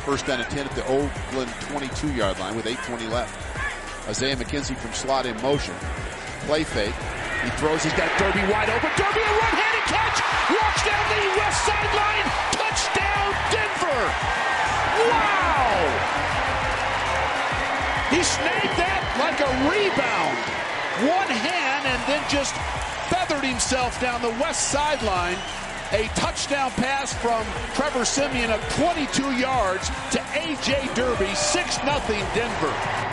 First down and 10 at the Oakland 22-yard line with 8:20 left. Isaiah McKenzie from slot in motion. Play fake. He throws. He's got Derby wide open. Derby, a one-handed catch. Walks down the west sideline. Touchdown, Denver. Wow. He snagged that like a rebound. One hand and then just feathered himself down the west sideline. A touchdown pass from Trevor Siemian of 22 yards to A.J. Derby. 6-0 Denver.